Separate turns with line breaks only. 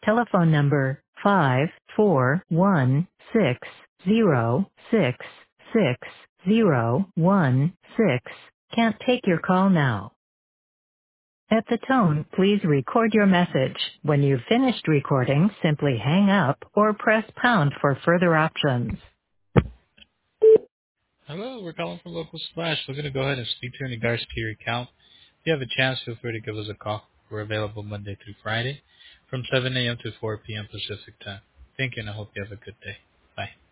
Telephone number 54160666016 can't take your call now. At the tone, please record your message. When you've finished recording, simply hang up or press pound for further options.
Hello, we're calling from Local Splash. We're going to go ahead and speak to you in regards to your account. If you have a chance, feel free to give us a call. We're available Monday through Friday from 7 a.m. to 4 p.m. Pacific time. Thank you, and I hope you have a good day. Bye.